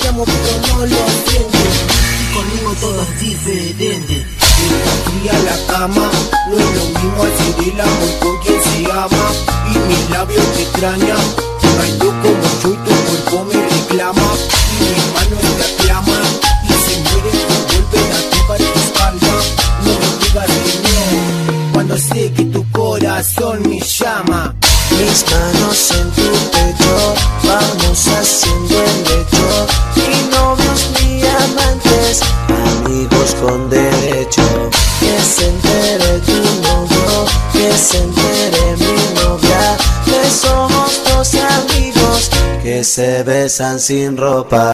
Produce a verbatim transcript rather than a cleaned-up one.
amo pero no lo entiendo. Y conmigo todo es diferente. Ir a la cama no es lo mismo hacer el amor con quien se ama. Y mis labios te extrañan, bailo como yo y tu cuerpo me reclama. Y mis manos te aclaman y se mueren por volver a tocar tu espalda. No me digas que no, cuando sé que tu corazón me llama. Mis manos en tu pecho, vamos haciendo el lecho. Ni novios ni amantes, amigos con derecho. Que se entere tu novio, que se entere mi novia, que somos dos amigos que se besan sin ropa.